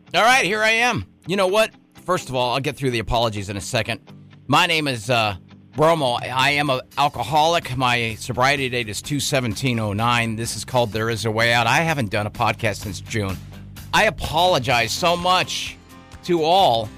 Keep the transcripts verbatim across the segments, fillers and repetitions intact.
All right, here I am. You know what? First of all, I'll get through the apologies in a second. My name is uh, Bromo. I am an alcoholic. My sobriety date is two seventeen oh nine. This is called There Is a Way Out. I haven't done a podcast since June. I apologize so much to all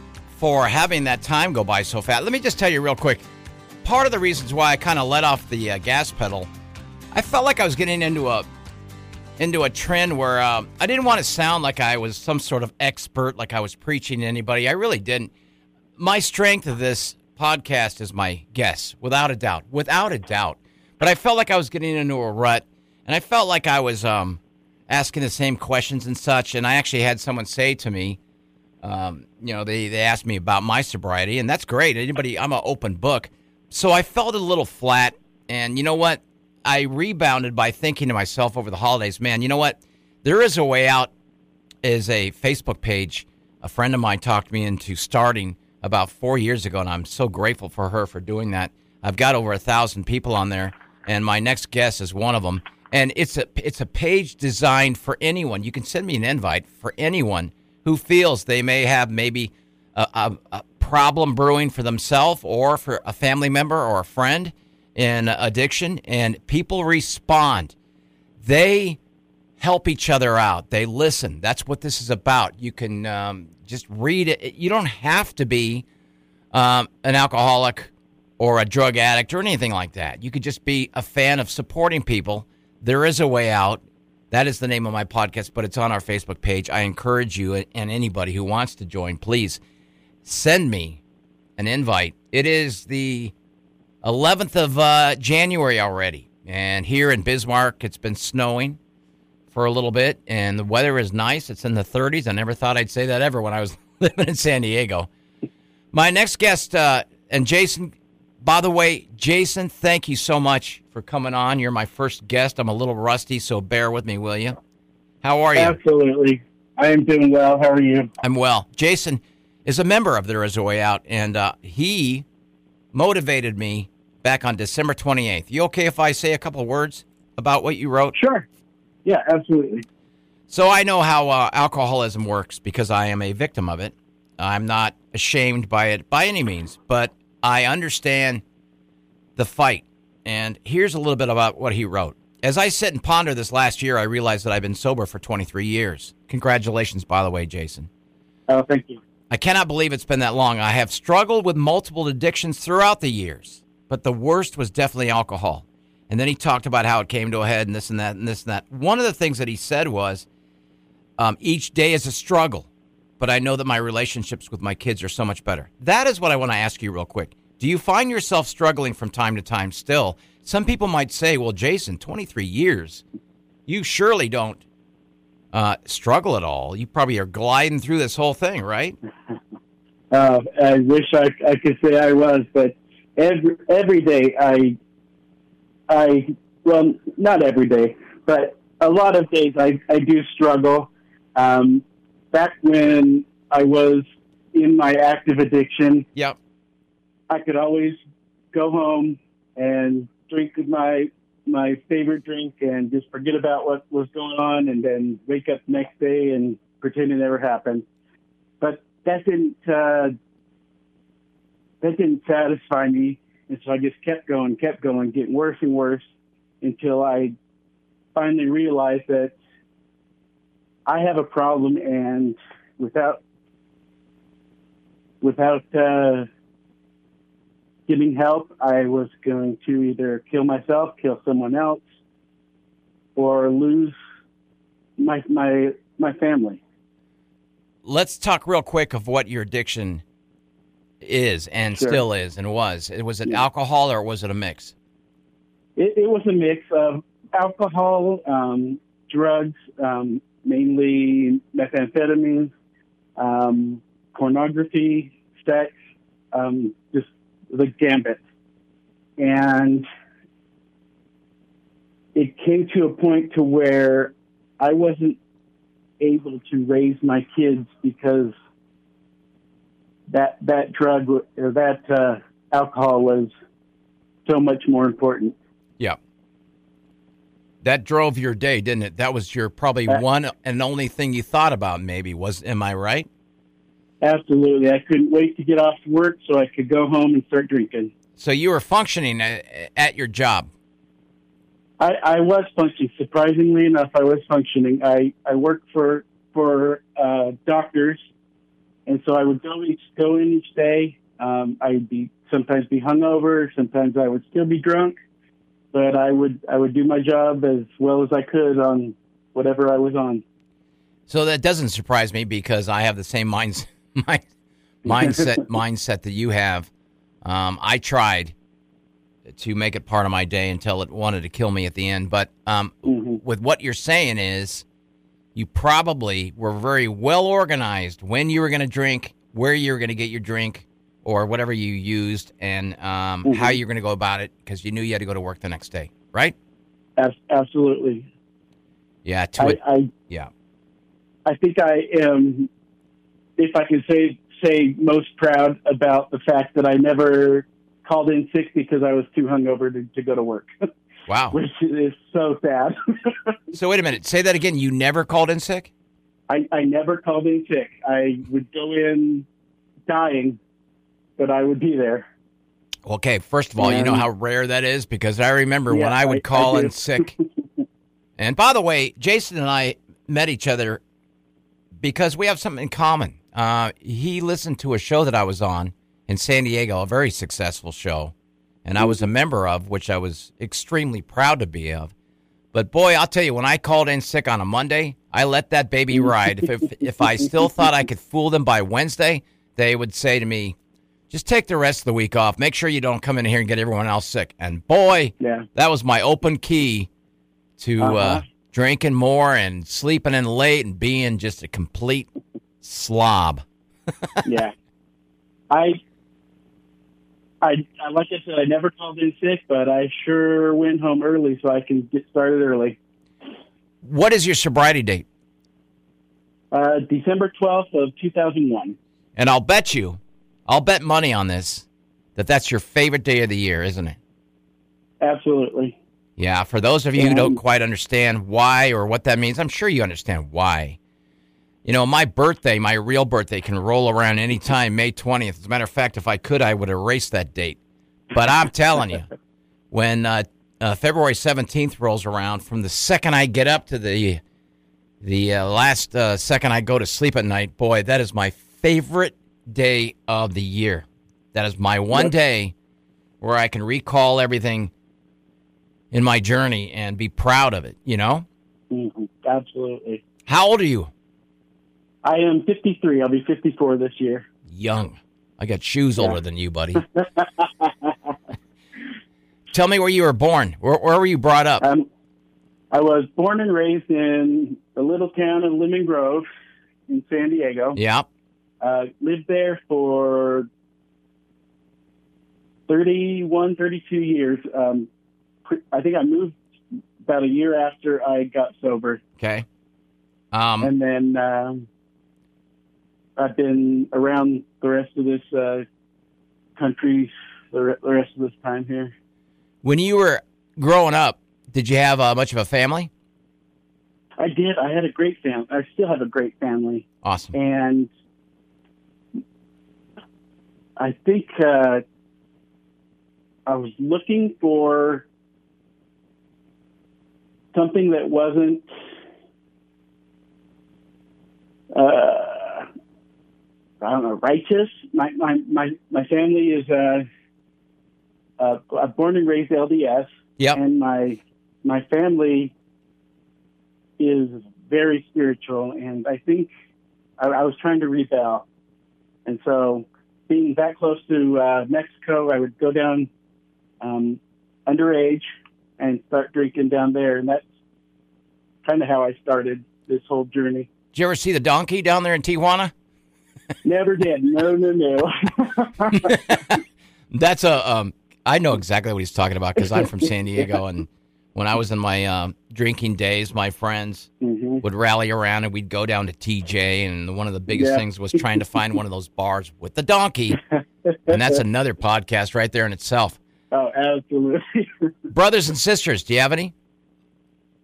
for having that time go by so fast. Let me just tell you real quick. Part of the reasons why I kind of let off the uh, gas pedal, I felt like I was getting into a into a trend where uh, I didn't want to sound like I was some sort of expert, like I was preaching to anybody. I really didn't. My strength of this podcast is my guests, without a doubt, without a doubt. But I felt like I was getting into a rut, and I felt like I was um, asking the same questions and such. And I actually had someone say to me, um, you know, they, they asked me about my sobriety, and that's great. Anybody, I'm an open book. So I felt a little flat, and you know what? I rebounded by thinking to myself over the holidays, man, you know what? There Is a Way Out is a Facebook page a friend of mine talked me into starting about four years ago, and I'm so grateful for her for doing that. I've got over a thousand people on there, and my next guest is one of them. And it's a it's a page designed for anyone. You can send me an invite for anyone who feels they may have maybe a, a, a problem brewing for themselves or for a family member or a friend in addiction, and people respond. They help each other out. They listen. That's what this is about. You can um, just read it. You don't have to be um, an alcoholic or a drug addict or anything like that. You could just be a fan of supporting people. There Is a Way Out. That is the name of my podcast, but it's on our Facebook page. I encourage you and anybody who wants to join, please send me an invite. It is the eleventh of uh, January already, and here in Bismarck, it's been snowing for a little bit, and the weather is nice. It's in the thirties. I never thought I'd say that ever when I was living in San Diego. My next guest, uh, and Jason, by the way, Jason, thank you so much for coming on. You're my first guest. I'm a little rusty, so bear with me, will you? How are you? Absolutely. I am doing well. How are you? I'm well. Jason is a member of There Is a Way Out, and uh, he motivated me back on December twenty-eighth. You okay if I say a couple of words about what you wrote? Sure. Yeah, absolutely. So I know how uh, alcoholism works because I am a victim of it. I'm not ashamed by it by any means, but I understand the fight. And here's a little bit about what he wrote. As I sit and ponder this last year, I realized that I've been sober for twenty-three years. Congratulations, by the way, Jason. Oh, thank you. I cannot believe it's been that long. I have struggled with multiple addictions throughout the years, but the worst was definitely alcohol. And then he talked about how it came to a head and this and that and this and that. One of the things that he said was, um, each day is a struggle, but I know that my relationships with my kids are so much better. That is what I want to ask you real quick. Do you find yourself struggling from time to time still? Some people might say, well, Jason, twenty-three years, you surely don't uh, struggle at all. You probably are gliding through this whole thing, right? Uh, I wish I, I could say I was, but every every day I, I well, not every day, but a lot of days I, I do struggle. Um, back when I was in my active addiction, yep. I could always go home and drink my my favorite drink and just forget about what was going on, and then wake up the next day and pretend it never happened. But that didn't uh, that didn't satisfy me, and so I just kept going, kept going, getting worse and worse until I finally realized that I have a problem, and without without uh, getting help, I was going to either kill myself, kill someone else, or lose my my my family. Let's talk real quick of what your addiction is and Sure. still is and was. Was it Yeah. alcohol or was it a mix? It, it was a mix of alcohol, um, drugs, um, mainly methamphetamine, um, pornography, sex, um, just the gambit. And it came to a point to where I wasn't able to raise my kids because that that drug or that uh, alcohol was so much more important. Yeah. That drove your day, didn't it? That was your probably Uh, one and only thing you thought about, maybe. Was Am I right? Absolutely. I couldn't wait to get off work so I could go home and start drinking. So you were functioning at, at your job. I, I was functioning. Surprisingly enough, I was functioning. I, I worked for for uh, doctors, and so I would go each go in each day. Um, I'd be sometimes be hungover, sometimes I would still be drunk, but I would I would do my job as well as I could on whatever I was on. So that doesn't surprise me because I have the same minds, mind, mindset mindset that you have. Um, I tried to make it part of my day until it wanted to kill me at the end. But um, Mm-hmm. with what you're saying is you probably were very well organized when you were going to drink, where you were going to get your drink or whatever you used, and um, Mm-hmm. how you're going to go about it because you knew you had to go to work the next day, right? As, absolutely. Yeah. To I, it. I Yeah. I think I am, if I can say say most proud about the fact that I never called in sick because I was too hungover to, to go to work, Wow. which is so sad. So wait a minute. Say that again. You never called in sick? I, I never called in sick. I would go in dying, but I would be there. Okay, first of all, you know And- how rare that is because I remember when Yeah, I would I- call I in do. sick. And by the way, Jason and I met each other because we have something in common. Uh, he listened to a show that I was on in San Diego, a very successful show, and I was a member of, which I was extremely proud to be of. But boy, I'll tell you, when I called in sick on a Monday, I let that baby ride. If if, if I still thought I could fool them by Wednesday, they would say to me, just take the rest of the week off. Make sure you don't come in here and get everyone else sick. And boy, Yeah. that was my open key to uh, Uh-huh. drinking more and sleeping in late and being just a complete slob. Yeah. I, I, I, like I said, I never called in sick, but I sure went home early so I can get started early. What is your sobriety date? Uh, December twelfth of two thousand one. And I'll bet you, I'll bet money on this, that that's your favorite day of the year, isn't it? Absolutely. Yeah, for those of you who And- don't quite understand why or what that means, I'm sure you understand why. You know, my birthday, my real birthday, can roll around any time, May twentieth. As a matter of fact, if I could, I would erase that date. But I'm telling you, when uh, uh, February seventeenth rolls around, from the second I get up to the the uh, last uh, second I go to sleep at night, boy, that is my favorite day of the year. That is my one Yep. day where I can recall everything in my journey and be proud of it, you know? Mm-hmm. Absolutely. How old are you? I am fifty-three. I'll be fifty-four this year. Young. I got shoes Yeah. older than you, buddy. Tell me where you were born. Where, where were you brought up? Um, I was born and raised in the little town of Lemon Grove in San Diego. Yeah. Uh, lived there for thirty-one, thirty-two years. Um, pre- I think I moved about a year after I got sober. Okay. Um, And then um, I've been around the rest of this uh, country the, re- the rest of this time here. when you were growing up, did you have uh, much of a family? I did. I had a great family. I still have a great family. Awesome. And I think uh, I was looking for something that wasn't uh, I don't know, righteous. My my my, my family is uh, uh, I'm born and raised L D S, Yep. and my my family is very spiritual, and I think I, I was trying to rebel, and so being that close to uh, Mexico, I would go down um, underage and start drinking down there, and that's kind of how I started this whole journey. Did you ever see the donkey down there in Tijuana? Never did. No, no, no. That's a. Um, I know exactly what he's talking about because I'm from San Diego, and when I was in my um, drinking days, my friends hmm would rally around and we'd go down to T J, and one of the biggest Yeah. things was trying to find one of those bars with the donkey, and that's another podcast right there in itself. Oh, absolutely. Brothers and sisters, do you have any?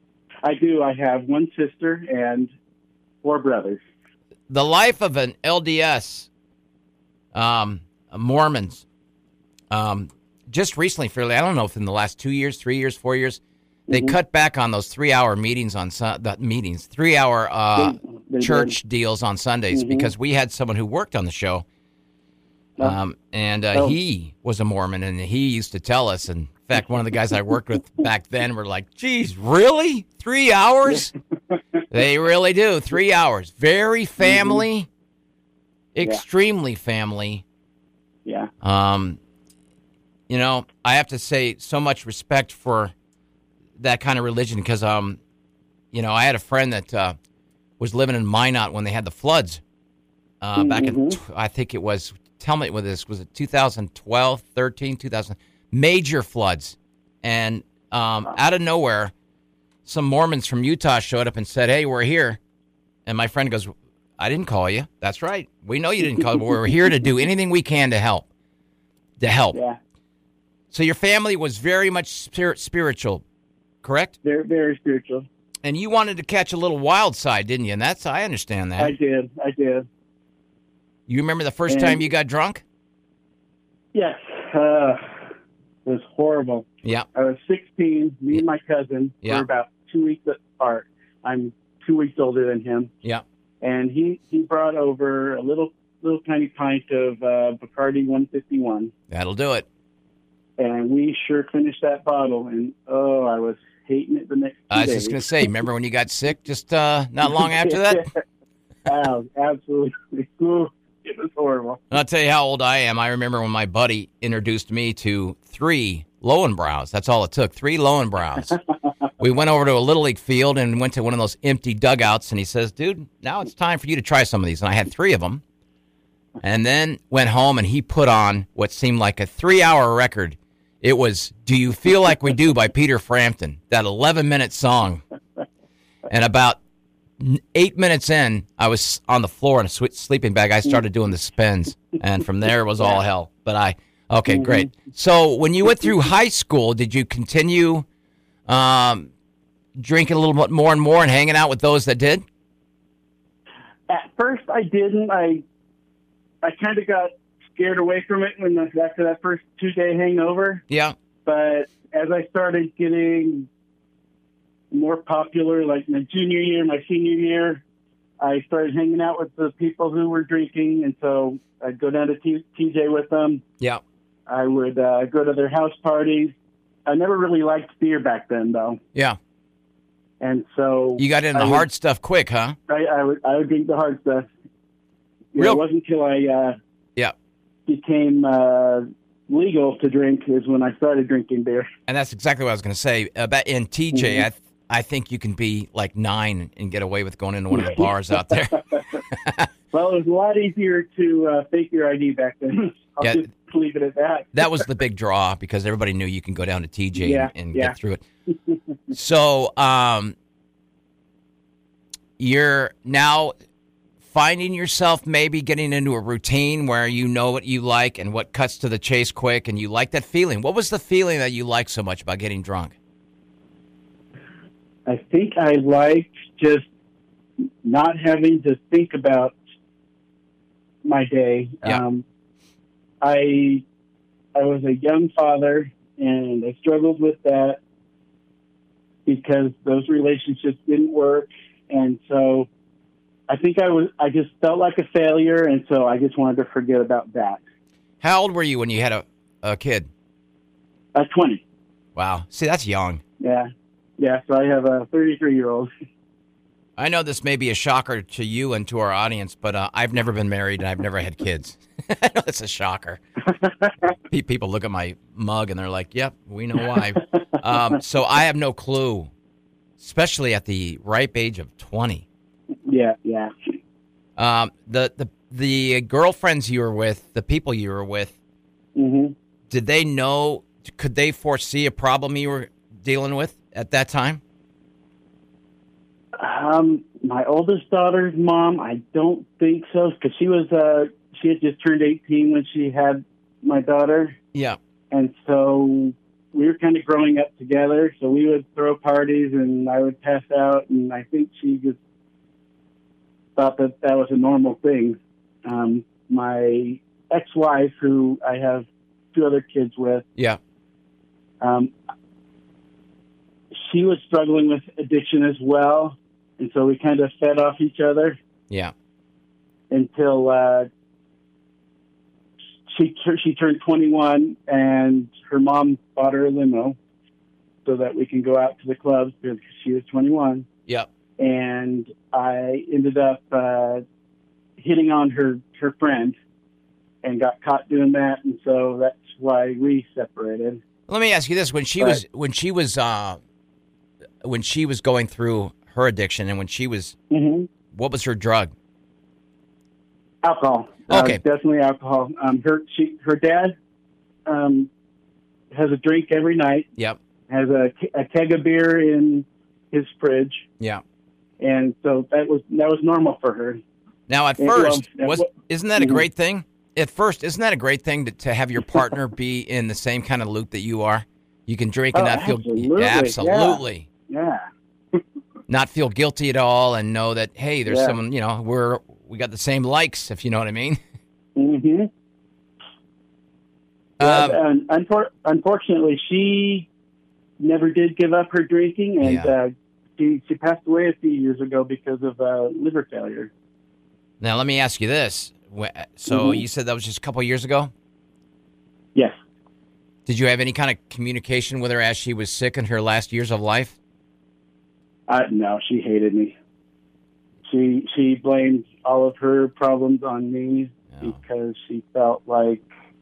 I do. I have one sister and four brothers. The life of an L D S, um, Mormons, um, just recently, fairly, I don't know if in the last two years, three years, four years, they mm-hmm. cut back on those three-hour meetings on su- the meetings, three-hour uh, they, they church did. deals on Sundays mm-hmm. because we had someone who worked on the show, um, and uh, oh. he was a Mormon, and he used to tell us, and in fact, one of the guys I worked with back then were like, geez, really? Three hours? They really do. Three hours. Very family, mm-hmm. extremely yeah. family. Yeah. Um, you know, I have to say so much respect for that kind of religion because, um, you know, I had a friend that uh, was living in Minot when they had the floods uh, mm-hmm. back in, I think it was, tell me what this, was it two thousand twelve, thirteen, two thousand Major floods. And um, out of nowhere, some Mormons from Utah showed up and said, hey, we're here. And my friend goes, I didn't call you. That's right. We know you didn't call, but we're here to do anything we can to help. To help. Yeah. So your family was very much spirit, spiritual, correct? Very, very spiritual. And you wanted to catch a little wild side, didn't you? And that's, I understand that. I did. I did. You remember the first and, time you got drunk? Yes. Uh, it was horrible. Yeah. I was sixteen. Me yeah. and my cousin yeah. were about two weeks apart. I'm two weeks older than him. Yeah. And he, he brought over a little little tiny pint of uh, Bacardi one fifty-one. That'll do it. And we sure finished that bottle. And, oh, I was hating it the next two I was days. just going to say, remember when you got sick just uh, not long after that? Oh, absolutely. Ooh, it was horrible. And I'll tell you how old I am. I remember when my buddy introduced me to three Lowenbrows. That's all it took, three Lowenbrows. We went over to a Little League field and went to one of those empty dugouts, and he says, dude, now it's time for you to try some of these. And I had three of them. And then went home, and he put on what seemed like a three-hour record. It was Do You Feel Like We Do by Peter Frampton, that eleven-minute song. And about eight minutes in, I was on the floor in a sleeping bag. I started doing the spins, and from there it was all hell. But I, okay, great. So when you went through high school, did you continue um, drinking a little bit more and more and hanging out with those that did? At first, I didn't. I I kind of got scared away from it when the, after that first two-day hangover. Yeah. But as I started getting more popular, like my junior year, my senior year, I started hanging out with the people who were drinking, and so I'd go down to T- TJ with them. Yeah. I would uh, go to their house parties. I never really liked beer back then, though. Yeah. And so you got into the hard stuff quick, huh? I, I would I would drink the hard stuff. You know, it wasn't until I uh, yeah. became uh, legal to drink is when I started drinking beer. And that's exactly what I was going to say. About in T J, Mm-hmm. I, th- I think you can be like nine and get away with going into one of the bars out there. Well, it was a lot easier to uh, fake your I D back then. I'll Yeah. just leave it at that. That was the big draw because everybody knew you can go down to T J Yeah, and, and yeah. get through it. So um, you're now finding yourself maybe getting into a routine where you know what you like and what cuts to the chase quick, and you like that feeling. What was the feeling that you liked so much about getting drunk? I think I liked just not having to think about my day. Yeah. Um, I I was a young father, and I struggled with that because those relationships didn't work, and so I think I was I just felt like a failure, and so I just wanted to forget about that. How old were you when you had a, a kid? At twenty. Wow. See, that's young. Yeah. Yeah, so I have a thirty-three-year-old. I know this may be a shocker to you and to our audience, but uh, I've never been married and I've never had kids. I know it's a shocker. People look at my mug and they're like, yep, we know why. um, so I have no clue, especially at the ripe age of twenty. Yeah, yeah. Um, the, the, the girlfriends you were with, the people you were with, Mm-hmm. did they know, could they foresee a problem you were dealing with at that time? Um, my oldest daughter's mom, I don't think so, because she was uh, she had just turned eighteen when she had my daughter, Yeah. and so we were kind of growing up together, so we would throw parties, and I would pass out, and I think she just thought that that was a normal thing. Um, my ex-wife, who I have two other kids with, Yeah. um, she was struggling with addiction as well, and so we kind of fed off each other. Yeah. Until uh, she she turned twenty-one, and her mom bought her a limo so that we can go out to the clubs because she was twenty-one. Yep. And I ended up uh, hitting on her, her friend and got caught doing that, and so that's why we separated. Let me ask you this: when she but, was when she was uh, when she was going through her addiction, and when she was, mm-hmm. what was her drug? Alcohol. Okay. Uh, definitely alcohol. Um, her she her dad um, has a drink every night. Yep. Has a, a keg of beer in his fridge. Yeah. And so that was that was normal for her. Now, at And, first, well, was well, isn't that a mm-hmm. great thing? At first, isn't that a great thing to, to have your partner be in the same kind of loop that you are? You can drink and Oh, not feel absolutely, absolutely Yeah. not feel guilty at all, and know that hey, there's Yeah. someone, you know, we're we got the same likes, if you know what I mean. Mm-hmm. Um, and unfor- unfortunately, she never did give up her drinking, and Yeah. uh, she she passed away a few years ago because of uh, liver failure. Now, let me ask you this. Wh- So Mhm. you said that was just a couple of years ago? Yes. Did you have any kind of communication with her as she was sick in her last years of life? Uh, no, she hated me. She she blamed all of her problems on me Oh. because she felt like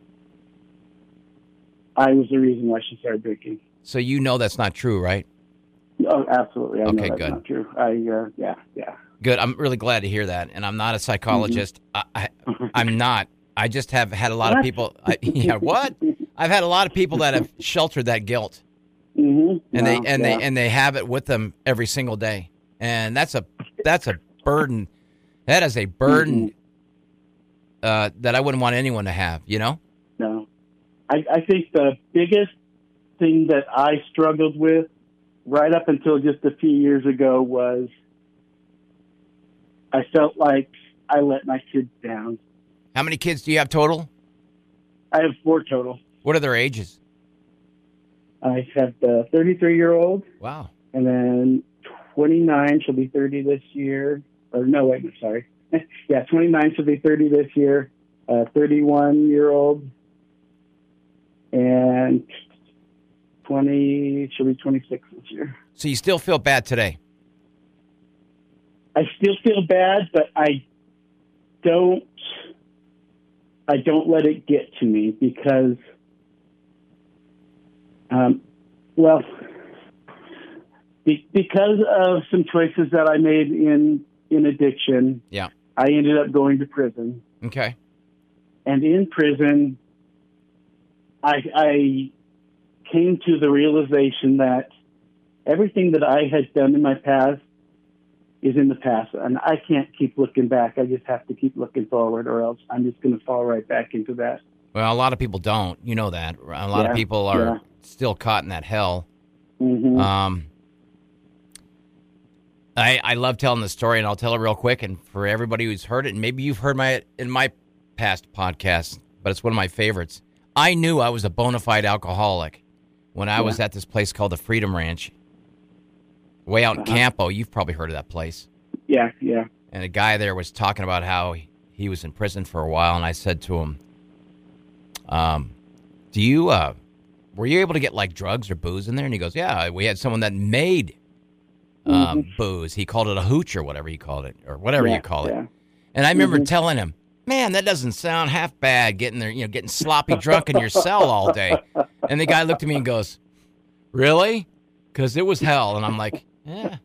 I was the reason why she started drinking. So you know that's not true, right? Oh, absolutely. I Okay, know that's good. not true. I uh, yeah, yeah. Good. I'm really glad to hear that. And I'm not a psychologist. I, I, I'm not. I just have had a lot of What? people. I, yeah, what? I've had a lot of people that have sheltered that guilt, Mm-hmm. and they No, and yeah. they and they have it with them every single day. And that's a that's a burden. That is a burden Mm-hmm. uh, that I wouldn't want anyone to have. You know? No. I, I think the biggest thing that I struggled with right up until just a few years ago was I felt like I let my kids down. How many kids do you have total? I have four total. What are their ages? I have the thirty-three-year-old, Wow. and then twenty-nine, she'll be thirty this year. Or no, wait, I'm sorry. yeah, twenty-nine, she'll be thirty this year. Uh, thirty-one-year-old, and twenty, she'll be twenty-six this year. So you still feel bad today? I still feel bad, but I don't. I don't let it get to me because, um, well, be, because of some choices that I made in in addiction. Yeah. I ended up going to prison, Okay. and in prison, I, I came to the realization that everything that I had done in my past is in the past, and I can't keep looking back. I just have to keep looking forward, or else I'm just going to fall right back into that. Well, a lot of people don't. You know that. A lot Yeah, of people are yeah. still caught in that hell. Mm-hmm. Um, I I love telling the story, and I'll tell it real quick. And for everybody who's heard it, and maybe you've heard my in my past podcasts, but it's one of my favorites. I knew I was a bona fide alcoholic when I Yeah. was at this place called the Freedom Ranch, way out in Uh-huh. Campo. You've probably heard of that place. Yeah, yeah. And a guy there was talking about how he, he was in prison for a while, and I said to him, um, do you, uh, were you able to get like drugs or booze in there? And he goes, yeah, we had someone that made um, booze. He called it a hooch or whatever he called it, or whatever Yeah, you call it. yeah. And I remember Mhm. telling him, man, that doesn't sound half bad, getting there, you know, getting sloppy drunk in your cell all day. And the guy looked at me and goes, really? Because it was hell. And I'm like, yeah.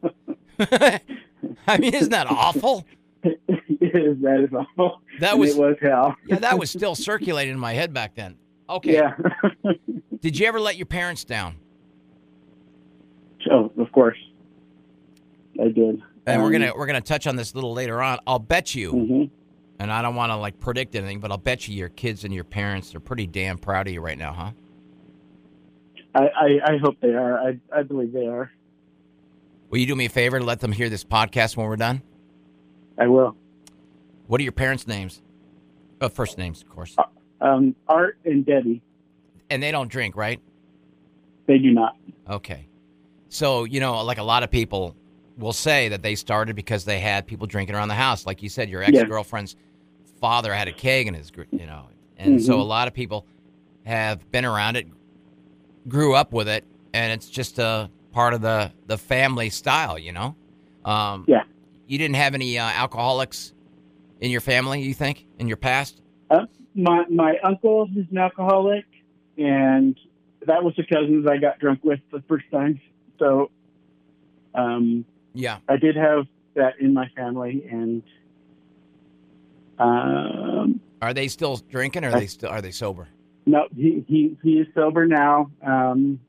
I mean, isn't that awful? It is, that is awful. That And was- it was hell. Yeah, that was still circulating in my head back then. Okay. Yeah. Did you ever let your parents down? Oh, of course. I did. And we're Um, gonna we're gonna touch on this a little later on. I'll bet you, mhm. and I don't want to like predict anything, but I'll bet you your kids and your parents are pretty damn proud of you right now, huh? I, I, I hope they are. I, I believe they are. Will you do me a favor to let them hear this podcast when we're done? I will. What are your parents' names? Oh, first names, of course. Um, Art and Debbie. And they don't drink, right? They do not. Okay. So, you know, like a lot of people will say that they started because they had people drinking around the house. Like you said, your ex-girlfriend's yes. father had a keg in his, you know. And mm-hmm. so a lot of people have been around it, grew up with it, and it's just a part of the, the family style, you know? Um, yeah. You didn't have any uh, alcoholics in your family, you think, in your past? Uh, my my uncle is an alcoholic, and that was the cousins I got drunk with the first time. So, um, yeah, I did have that in my family, and um, are they still drinking, or are I, they still are they sober? No, he he, he is sober now. Um,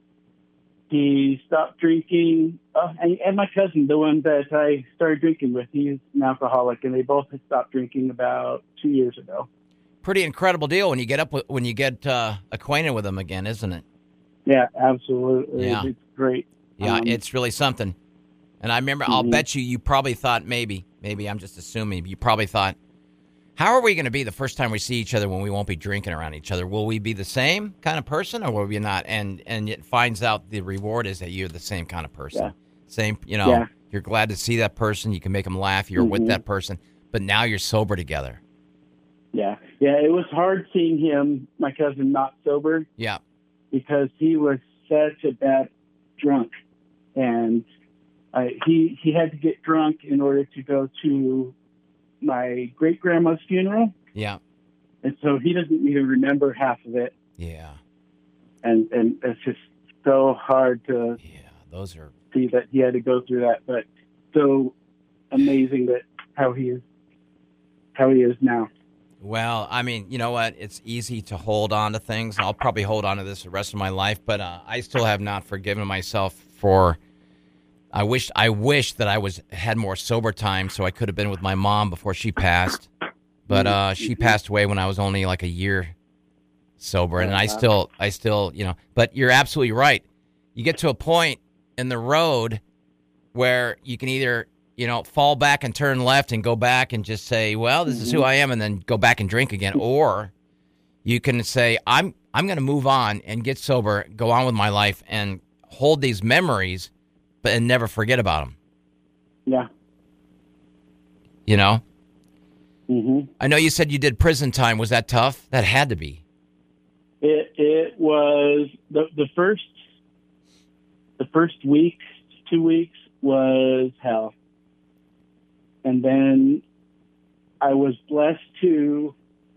he stopped drinking, uh, and, and my cousin, the one that I started drinking with, he's an alcoholic, and they both had stopped drinking about two years ago. Pretty incredible deal when you get up with, when you get uh, acquainted with them again, isn't it? Yeah, absolutely. Yeah. It's great. Yeah, um, it's really something. And I remember, mm-hmm. I'll bet you, you probably thought maybe, maybe I'm just assuming, you probably thought, how are we going to be the first time we see each other when we won't be drinking around each other? Will we be the same kind of person, or will we not? And and it finds out the reward is that you're the same kind of person. Yeah. Same, you know, yeah. You're glad to see that person. You can make them laugh. You're mm-hmm. with that person. But now you're sober together. Yeah. Yeah, it was hard seeing him, my cousin, not sober. Yeah. Because he was such a bad drunk. And I, he he had to get drunk in order to go to my great-grandma's funeral. Yeah. And so he doesn't even remember half of it. Yeah. And and it's just so hard to yeah, those are see that he had to go through that. But so amazing that how he is how he is now. Well, I mean, you know what? It's easy to hold on to things. I'll probably hold on to this the rest of my life, but uh, I still have not forgiven myself for. I wish I wish that I was had more sober time, so I could have been with my mom before she passed. But uh, she passed away when I was only like a year sober, and I still, I still, you know. But you're absolutely right. You get to a point in the road where you can either, you know, fall back and turn left and go back and just say, well, this is who I am, and then go back and drink again. Or you can say, I'm I'm going to move on and get sober, go on with my life, and hold these memories, but and never forget about them. Yeah. You know? Mm-hmm. I know you said you did prison time. Was that tough? That had to be. It it was the the first the first week, two weeks was hell. And then I was blessed to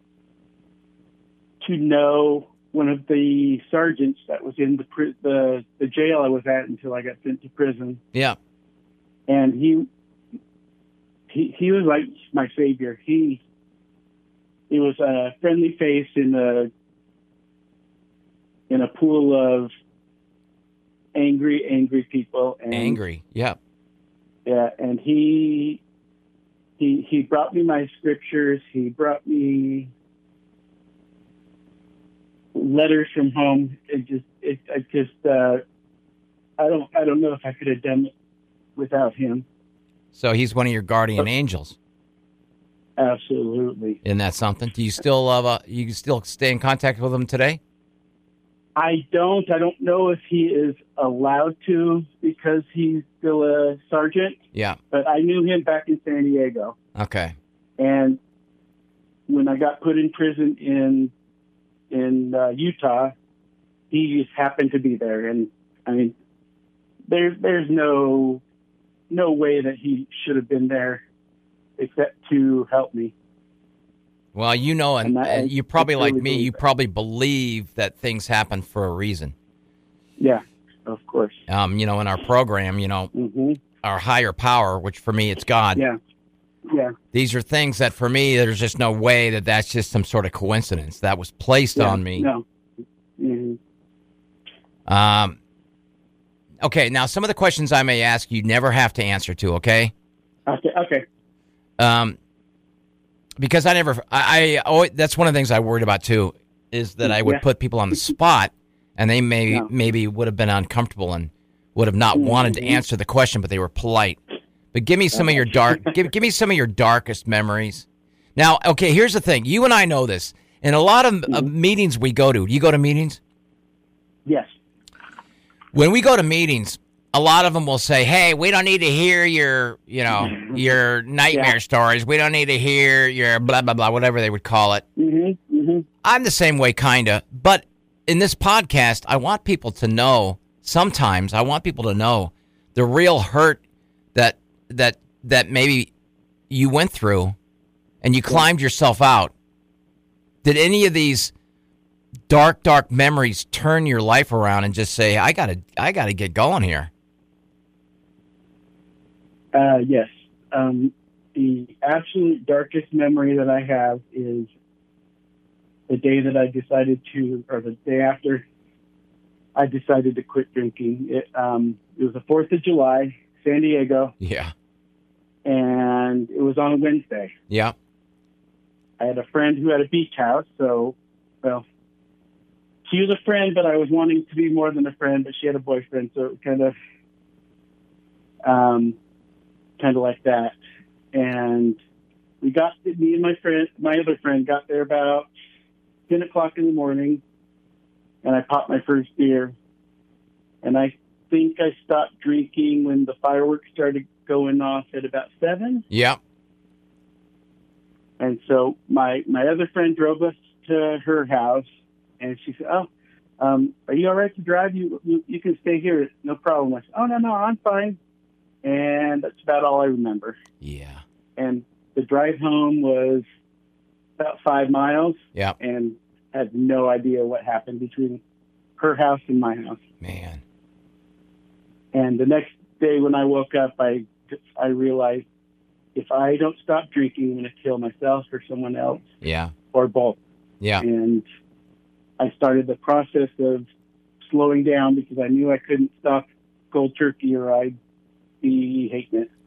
to know one of the sergeants that was in the the the jail I was at until I got sent to prison. Yeah. And he he he was like my savior. He he was a friendly face in a in a pool of angry, angry people. And, angry, yeah. Yeah, and he he he brought me my scriptures. He brought me letters from home. It just it I just uh, I don't I don't know if I could have done it without him. So he's one of your guardian oh. angels. Absolutely. Isn't that something? Do you still love? Uh, you still stay in contact with him today? I don't. I don't know if he is allowed to because he's still a sergeant. Yeah. But I knew him back in San Diego. Okay. And when I got put in prison in in uh, Utah, he just happened to be there. And I mean, there's there's no no way that he should have been there except to help me. Well, you know, and, and, that, and you probably like really me, you that. probably believe that things happen for a reason. Yeah, of course. Um, you know, in our program, you know, mm-hmm. our higher power, which for me, it's God. Yeah, yeah. These are things that for me, there's just no way that that's just some sort of coincidence that was placed yeah, on me. No. Mm-hmm. Um. Okay, now some of the questions I may ask, you never have to answer to, okay? Okay, okay. Um. Because I never, I, I always, that's one of the things I worried about too, is that I would yeah. put people on the spot, and they may No. maybe would have been uncomfortable and would have not Mm-hmm. wanted to answer the question, but they were polite. But give me some of your dark give give me some of your darkest memories. Now, okay, here's the thing. You and I know this. In a lot of Mm-hmm. uh, meetings we go to, you go to meetings? Yes. When we go to meetings, a lot of them will say, "Hey, we don't need to hear your, you know, your nightmare Yeah. stories. We don't need to hear your blah blah blah, whatever they would call it." Mm-hmm. Mm-hmm. I'm the same way, kinda. But in this podcast, I want people to know. Sometimes I want people to know the real hurt that that that maybe you went through, and you climbed yourself out. Did any of these dark, dark memories turn your life around and just say, "I gotta, I gotta get going here"? Uh, yes. Um, the absolute darkest memory that I have is the day that I decided to, or the day after I decided to quit drinking. It, um, it was the fourth of July, San Diego, Yeah, and it was on a Wednesday. yeah, I had a friend who had a beach house, so, well, she was a friend, but I was wanting to be more than a friend, but she had a boyfriend, so it was kind of, um, kind of like that. And we got, me and my friend, my other friend got there about ten o'clock in the morning, and I popped my first beer. And I think I stopped drinking when the fireworks started going off at about seven. yeah. And so my, my other friend drove us to her house, and she said, "Oh, um, are you all right to drive? You, you you can stay here, no problem." I said, "Oh, no, no, I'm fine." And that's about all I remember. Yeah, And the drive home was about five miles, yeah, and had no idea what happened between her house and my house. man. And the next day when I woke up, I, I realized if I don't stop drinking, I'm going to kill myself or someone else Yeah, or both. yeah, And I started the process of slowing down because I knew I couldn't stop cold turkey or I'd be hating it.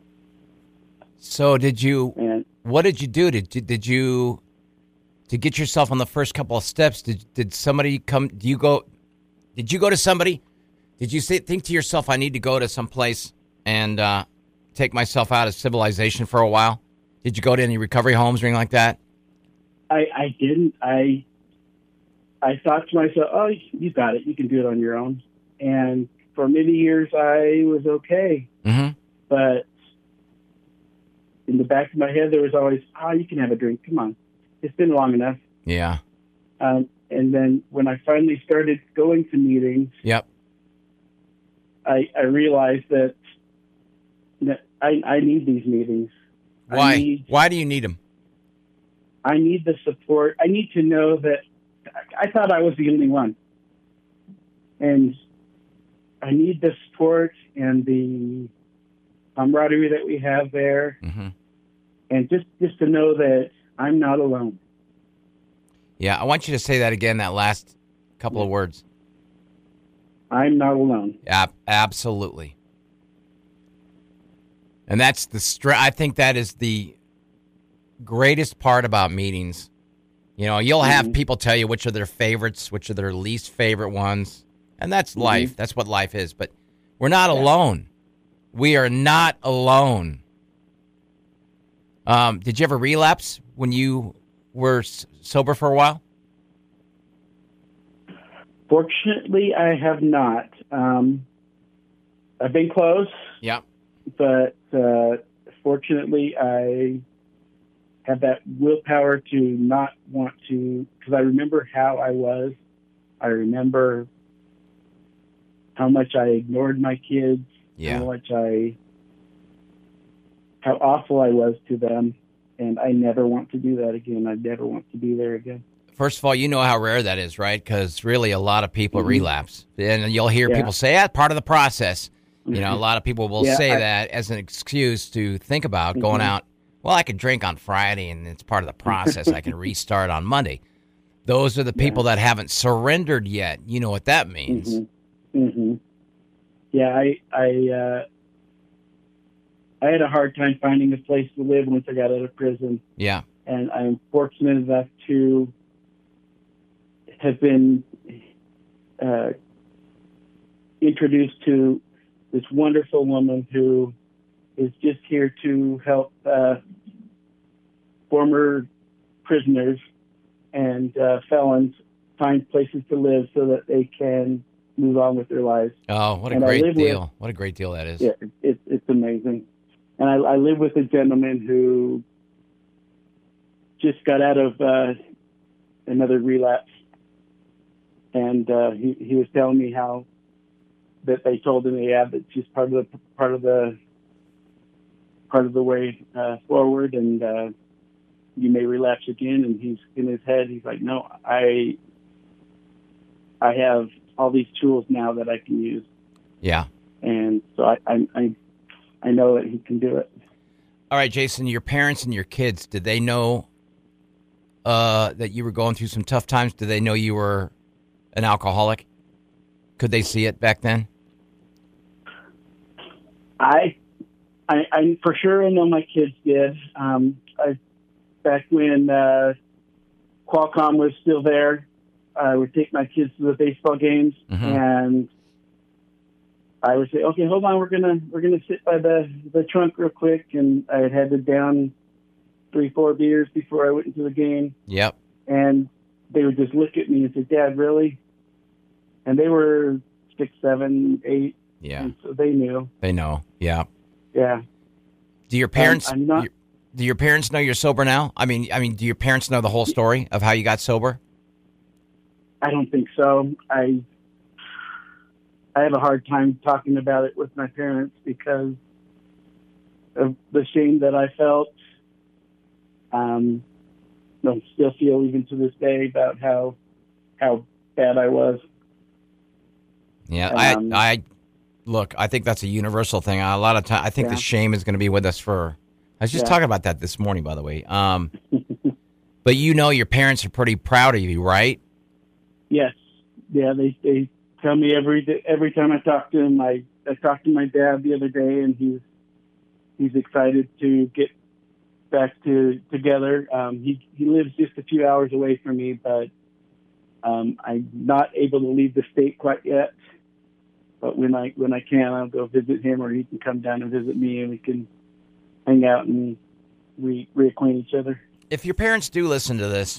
So did you? And What did you do? Did did you to get yourself on the first couple of steps? Did did somebody come? Do you go? Did you go to somebody? Did you say, think to yourself, "I need to go to some place and uh, take myself out of civilization for a while"? Did you go to any recovery homes or anything like that? I, I didn't. I I thought to myself, "Oh, you got it. You can do it on your own." And for many years, I was okay. Mm-hmm. But in the back of my head, there was always, "Oh, you can have a drink. Come on. It's been long enough." Yeah. Um, and then when I finally started going to meetings, Yep. I, I realized that, that I, I need these meetings. Why? I need, Why do you need them? I need the support. I need to know that I thought I was the only one. And I need the support and the camaraderie that we have there. Mm-hmm. And just, just to know that I'm not alone. Yeah, I want you to say that again. That last couple of words. I'm not alone. Ab- absolutely. And that's the str- I think that is the greatest part about meetings. You know, you'll have Mhm. people tell you which are their favorites, which are their least favorite ones. And that's Mhm. life. That's what life is. But we're not Yeah. alone. We are not alone. Um, did you ever relapse when you were s- sober for a while? Fortunately, I have not. Um, I've been close, Yeah. but uh, fortunately, I have that willpower to not want to, because I remember how I was. I remember how much I ignored my kids, Yeah. how much I, how awful I was to them, and I never want to do that again. I never want to be there again. First of all, you know how rare that is, right? Because really a lot of people Mhm. relapse. And you'll hear Yeah. people say, yeah, part of the process. You know, a lot of people will Yeah, say I- that as an excuse to think about going Mhm. out. Well, I could drink on Friday, and it's part of the process. I can restart on Monday. Those are the people that haven't surrendered yet. You know what that means. Mm-hmm. Mm-hmm. Yeah, I I uh, I had a hard time finding a place to live once I got out of prison, Yeah. and I'm fortunate enough to have been uh, introduced to this wonderful woman who is just here to help uh, former prisoners and uh, felons find places to live so that they can move on with their lives. Oh, what a and great deal. With, what a great deal that is. Yeah, it, it, it's amazing. And I, I live with a gentleman who just got out of uh, another relapse. And uh, he, he was telling me how that they told him, yeah, that's just part of the part of the part of the way uh, forward, and uh, you may relapse again. And he's in his head, he's like, no, I I have all these tools now that I can use. Yeah. And so I I I, I know that he can do it. All right, Jason, your parents and your kids, did they know uh, that you were going through some tough times? Did they know you were an alcoholic? Could they see it back then? I, I, I for sure I know my kids did. Um, I, back when uh, Qualcomm was still there, I would take my kids to the baseball games, mm-hmm. and I would say, "Okay, hold on, we're gonna we're gonna sit by the the trunk real quick," and I had had to down three, four beers before I went into the game. Yep. And they would just look at me and say, "Dad, really?" And they were six, seven, eight. Yeah. And so they knew. They know. Yeah. Yeah. Do your parents? Um, I'm not, your, do your parents know you're sober now? I mean, I mean, do your parents know the whole story of how you got sober? I don't think so. I I have a hard time talking about it with my parents because of the shame that I felt. Um, I still feel even to this day about how how bad I was. Yeah, um, I, I look. I think that's a universal thing. A lot of time, I think yeah. the shame is going to be with us for. I was just yeah. talking about that this morning, by the way. Um, but you know, your parents are pretty proud of you, right? Yes. Yeah, they they tell me every day, every time I talk to them. I I talked to my dad the other day, and he's he's excited to get back to together. Um, he he lives just a few hours away from me, but um, I'm not able to leave the state quite yet. But when I when I can, I'll go visit him, or he can come down and visit me, and we can hang out and re reacquaint each other. If your parents do listen to this,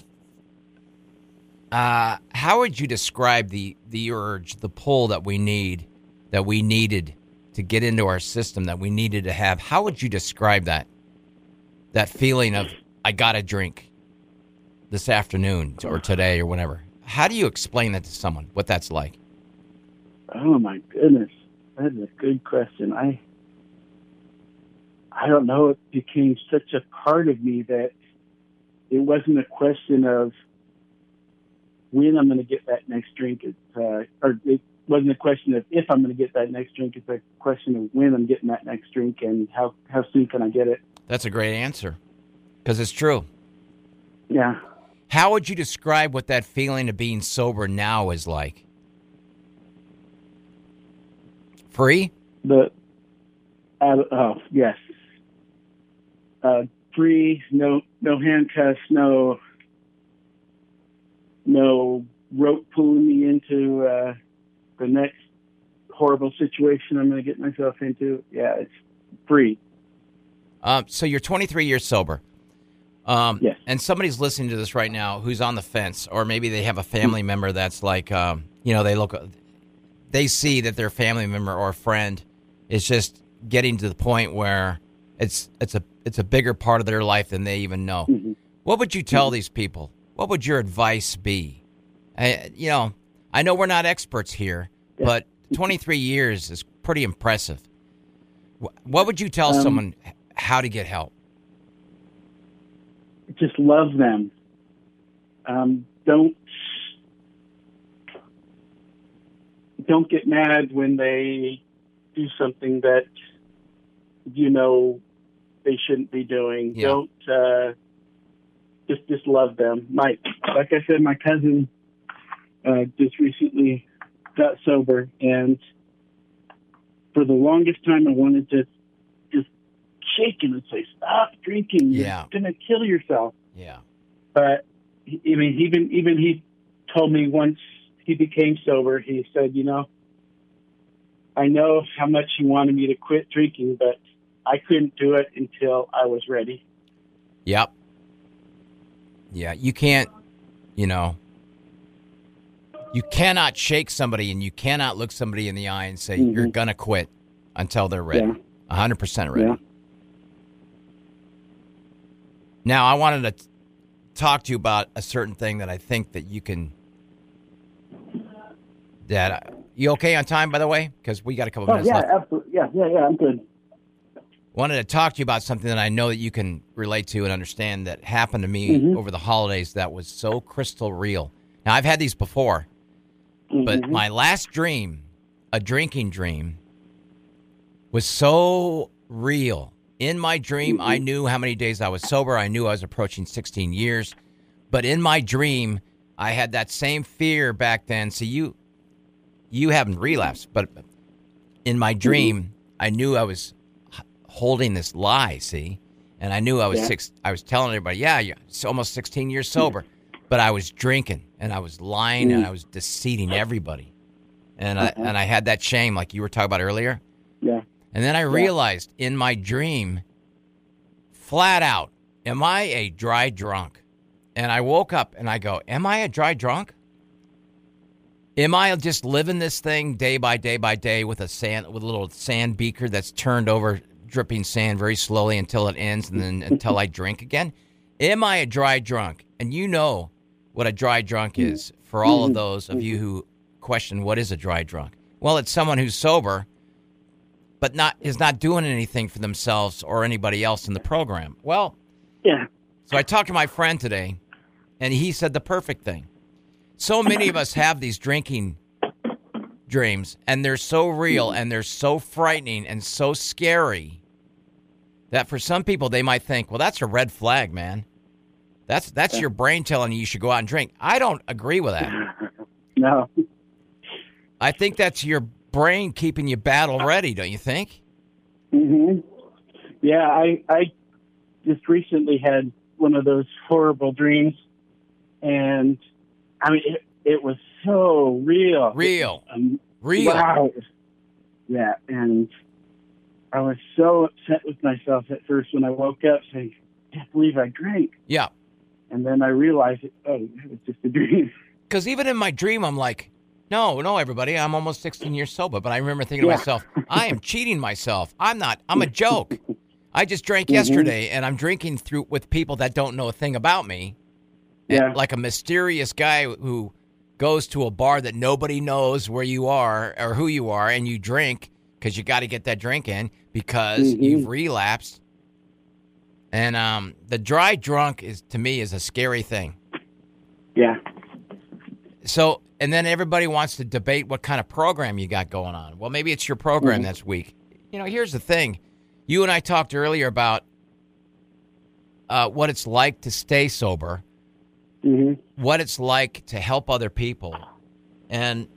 uh, how would you describe the the urge, the pull that we need, that we needed to get into our system, that we needed to have? How would you describe that? That feeling of, I got to drink this afternoon or today or whatever. How do you explain that to someone, what that's like? Oh, my goodness. That is a good question. I I don't know. It became such a part of me that it wasn't a question of when I'm going to get that next drink. It's, uh, or it wasn't a question of if I'm going to get that next drink. It's a question of when I'm getting that next drink and how, how soon can I get it. That's a great answer, because it's true. Yeah. How would you describe what that feeling of being sober now is like? Free? The uh, oh yes, uh, free. No, no handcuffs. No, no rope pulling me into uh, the next horrible situation I'm going to get myself into. Yeah, it's free. Um, so you're twenty-three years sober. Um, yes. And somebody's listening to this right now who's on the fence, or maybe they have a family member that's like, um, you know, they look, they see that their family member or friend is just getting to the point where it's it's a it's a bigger part of their life than they even know. Mm-hmm. What would you tell mm-hmm. these people? What would your advice be? I, you know, I know we're not experts here, yeah. but twenty-three years is pretty impressive. What would you tell um, someone how to get help? Just love them. Um, don't don't get mad when they do something that you know they shouldn't be doing. Yeah. Don't uh, just just love them. My like I said, my cousin uh, just recently got sober, and for the longest time, I wanted to just shake him and say, "Stop drinking! Yeah. You're gonna kill yourself." Yeah. But I mean, even even he told me once he became sober, he said, you know, I know how much you wanted me to quit drinking, but I couldn't do it until I was ready. Yep. Yeah, you can't, you know, you cannot shake somebody and you cannot look somebody in the eye and say, mm-hmm. you're going to quit until they're ready. Yeah. one hundred percent ready. Yeah. Now, I wanted to t- talk to you about a certain thing that I think that you can, that, uh, you okay on time, by the way? Because we got a couple oh, minutes yeah, left. Absolutely. Yeah, yeah, yeah, I'm good. Wanted to talk to you about something that I know that you can relate to and understand that happened to me mm-hmm. over the holidays that was so crystal real. Now, I've had these before, mm-hmm. but my last dream, a drinking dream, was so real. In my dream, mm-hmm. I knew how many days I was sober. I knew I was approaching sixteen years. But in my dream, I had that same fear back then. So you you haven't relapsed, but in my dream, mm-hmm. I knew I was holding this lie, see? And I knew I was yeah. six. I was telling everybody, yeah, yeah, it's almost sixteen years sober. But I was drinking, and I was lying, mm-hmm. and I was deceiving everybody. And uh-huh. I and I had that shame, like you were talking about earlier. Yeah. And then I realized yeah. in my dream, flat out, am I a dry drunk? And I woke up and I go, am I a dry drunk? Am I just living this thing day by day by day with a sand, with a little sand beaker that's turned over, dripping sand very slowly until it ends and then until I drink again? Am I a dry drunk? And you know what a dry drunk is for all of those of you who question what is a dry drunk. Well, it's someone who's sober but not is not doing anything for themselves or anybody else in the program. Well, yeah. So I talked to my friend today, and he said the perfect thing. So many of us have these drinking dreams, and they're so real, and they're so frightening and so scary that for some people they might think, well, that's a red flag, man. That's that's your brain telling you you should go out and drink. I don't agree with that. No. I think that's your brain keeping you battle ready, don't you think? Mm-hmm. Yeah, I I just recently had one of those horrible dreams, and I mean it, it was so real. Real. Um, real. Wow. Yeah, and I was so upset with myself at first when I woke up saying, I can't believe I drank. Yeah. And then I realized, oh, it was just a dream. Because even in my dream, I'm like, no, no, everybody, I'm almost sixteen years sober. But I remember thinking yeah. to myself, I am cheating myself. I'm not. I'm a joke. I just drank mm-hmm. yesterday, and I'm drinking through with people that don't know a thing about me. Yeah. Like a mysterious guy who goes to a bar that nobody knows where you are or who you are, and you drink because you got to get that drink in because mm-hmm. you've relapsed. And um, the dry drunk is to me is a scary thing. Yeah. So, and then everybody wants to debate what kind of program you got going on. Well, maybe it's your program mm-hmm. that's weak. You know, here's the thing. You and I talked earlier about uh, what it's like to stay sober, mm-hmm. what it's like to help other people. And,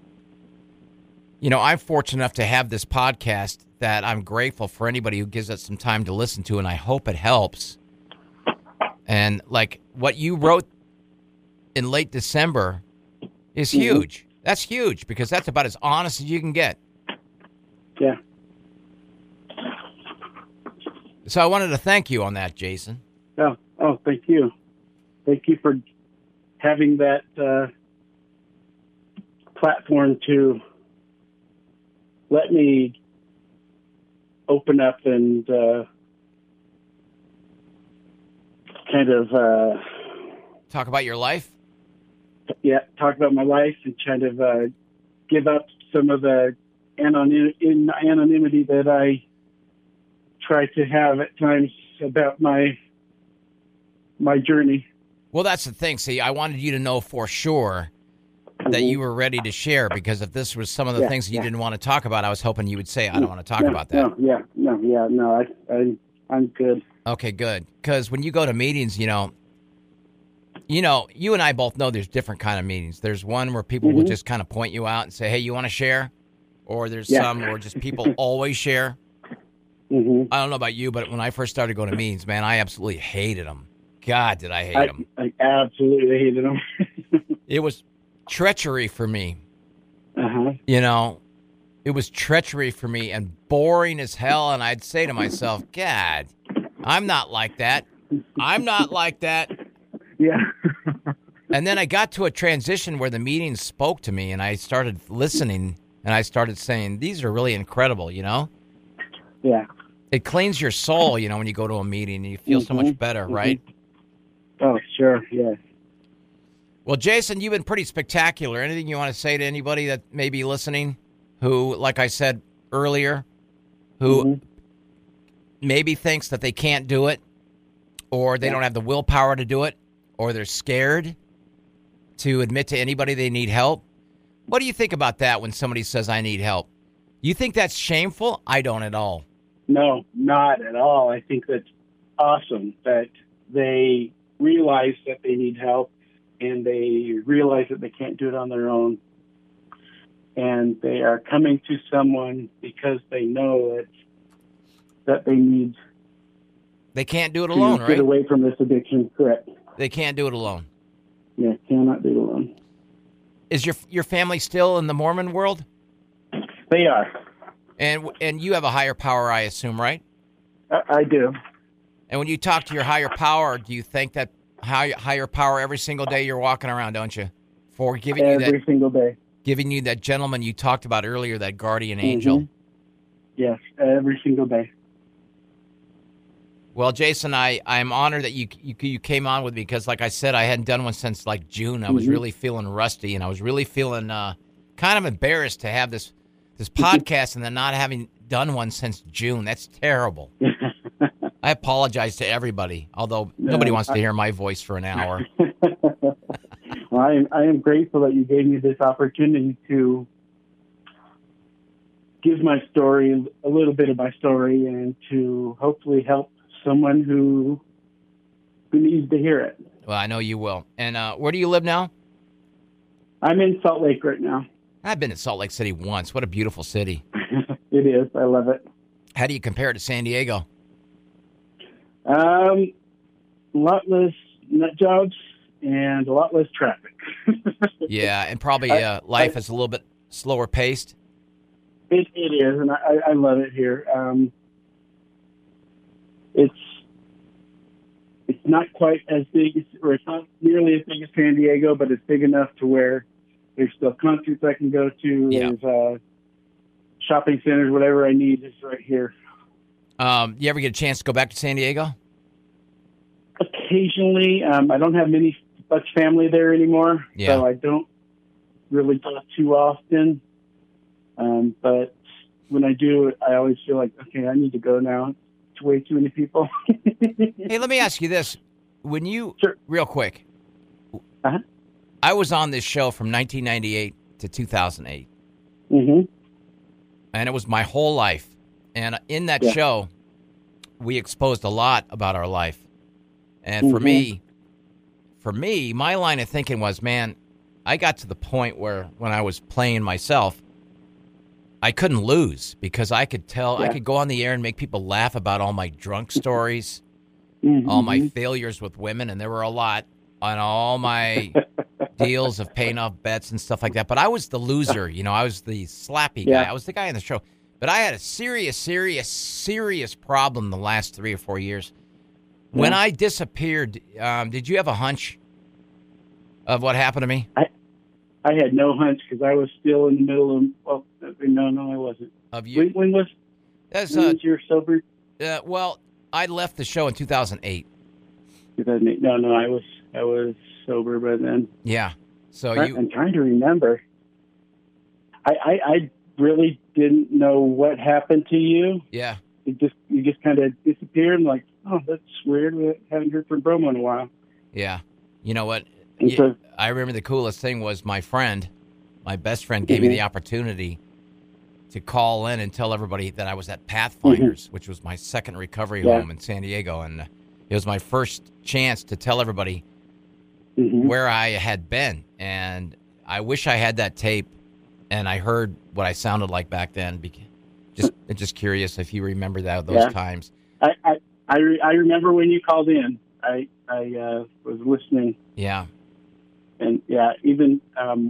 you know, I'm fortunate enough to have this podcast that I'm grateful for anybody who gives us some time to listen to, and I hope it helps. And, like, what you wrote in late December is mm-hmm. huge. That's huge because that's about as honest as you can get. Yeah. So I wanted to thank you on that, Jason. Oh, oh, thank you. Thank you for having that uh, platform to let me open up and uh, kind of uh, talk about your life. Yeah, talk about my life and kind of uh, give up some of the anonym- in anonymity that I try to have at times about my my journey. Well, that's the thing. See, I wanted you to know for sure that mm-hmm. you were ready to share, because if this was some of the yeah, things that you yeah. didn't want to talk about, I was hoping you would say, I don't want to talk no, about that. No, yeah, no, yeah, no, I, I, I'm good. Okay, good. Because when you go to meetings, you know, you know, you and I both know there's different kind of meetings. There's one where people mm-hmm. will just kind of point you out and say, hey, you want to share? Or there's yeah. some where just people always share. Mm-hmm. I don't know about you, but when I first started going to meetings, man, I absolutely hated them. God, did I hate I, them. I absolutely hated them. It was treachery for me. Uh-huh. You know, it was treachery for me and boring as hell. And I'd say to myself, God, I'm not like that. I'm not like that. Yeah. And then I got to a transition where the meeting spoke to me, and I started listening, and I started saying, these are really incredible, you know? Yeah. It cleans your soul, you know, when you go to a meeting, and you feel mm-hmm. so much better, mm-hmm. right? Oh, sure, yeah. Well, Jason, you've been pretty spectacular. Anything you want to say to anybody that may be listening who, like I said earlier, who mm-hmm. maybe thinks that they can't do it, or they yeah. don't have the willpower to do it, or they're scared to admit to anybody they need help? What do you think about that when somebody says, I need help? You think that's shameful? I don't at all. No, not at all. I think that's awesome that they realize that they need help, and they realize that they can't do it on their own. And they are coming to someone because they know that that they need They can't do it alone, to right? Get away from this addiction, correct. They can't do it alone. Yeah, cannot do it alone. Is your your family still in the Mormon world? They are. And and you have a higher power, I assume, right? I, I do. And when you talk to your higher power, do you thank that high, higher power every single day you're walking around, don't you? For giving every you that every single day. Giving you that gentleman you talked about earlier, that guardian angel. Mm-hmm. Yes, every single day. Well, Jason, I, I'm honored that you, you you came on with me because, like I said, I hadn't done one since, like, June. I was mm-hmm. really feeling rusty, and I was really feeling uh, kind of embarrassed to have this this podcast and then not having done one since June. That's terrible. I apologize to everybody, although no, nobody wants I, to hear my voice for an hour. Well, I am, I am grateful that you gave me this opportunity to give my story, a little bit of my story, and to hopefully help someone who who needs to hear it. Well, I know you will. And uh, where do you live now? I'm in Salt Lake right now. I've been to Salt Lake City once. What a beautiful city. It is. I love it. How do you compare it to San Diego? Um, a lot less nut jobs and a lot less traffic. Yeah, and probably uh, life I, is a little bit slower paced. It, it is, and I, I love it here. Um, It's it's not quite as big, as, or it's not nearly as big as San Diego, but it's big enough to where there's still concerts I can go to. Yeah. There's uh, shopping centers, whatever I need is right here. Um, you ever get a chance to go back to San Diego? Occasionally. Um, I don't have many much family there anymore, yeah. so I don't really go too often. Um, but when I do, I always feel like, okay, I need to go now. Way too many people. Hey, let me ask you this. When you, sure. real quick, uh-huh. I was on this show from nineteen ninety-eight to two thousand eight. Mm-hmm. And it was my whole life. And in that yeah. show, we exposed a lot about our life. And mm-hmm. for me, for me, my line of thinking was, man, I got to the point where when I was playing myself, I couldn't lose because I could tell, yeah. I could go on the air and make people laugh about all my drunk stories, mm-hmm. all my failures with women, and there were a lot, on all my deals of paying off bets and stuff like that. But I was the loser, you know, I was the slappy guy. Yeah. I was the guy on the show. But I had a serious, serious, serious problem the last three or four years. Yeah. When I disappeared, um, did you have a hunch of what happened to me? I I had no hunch because I was still in the middle of, well, no, no, I wasn't. Of you? When, when was, That's, when uh, was your sober? Uh, well, I left the show in two thousand eight. two thousand eight. No, no, I was I was sober by then. Yeah. So I, you. I'm trying to remember. I, I I really didn't know what happened to you. Yeah. It just you just kind of disappeared. And like, oh, that's weird. We haven't heard from Bromo in a while. Yeah. You know what? And so, I remember the coolest thing was my friend, my best friend, gave mm-hmm. me the opportunity to call in and tell everybody that I was at Pathfinders, mm-hmm. which was my second recovery yeah. home in San Diego. And it was my first chance to tell everybody mm-hmm. where I had been. And I wish I had that tape and I heard what I sounded like back then. Just just curious if you remember that those yeah. times. I, I, I, re- I remember when you called in. I, I uh, was listening. Yeah. And yeah, even um,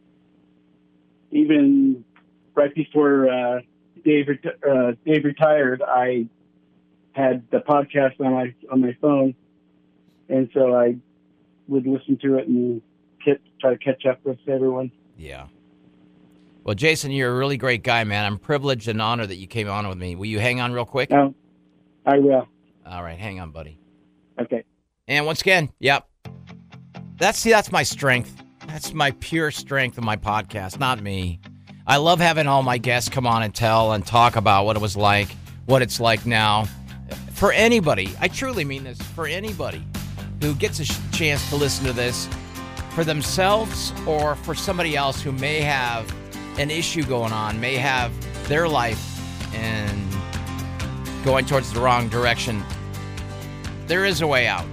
even right before uh, Dave ret- uh, Dave retired, I had the podcast on my on my phone, and so I would listen to it and get, try to catch up with everyone. Yeah. Well, Jason, you're a really great guy, man. I'm privileged and honored that you came on with me. Will you hang on real quick? No, I will. All right, hang on, buddy. Okay. And once again, yep. That's see, that's my strength. That's my pure strength of my podcast, not me. I love having all my guests come on and tell and talk about what it was like, what it's like now. For anybody, I truly mean this, for anybody who gets a sh- chance to listen to this, for themselves or for somebody else who may have an issue going on, may have their life and going towards the wrong direction, there is a way out.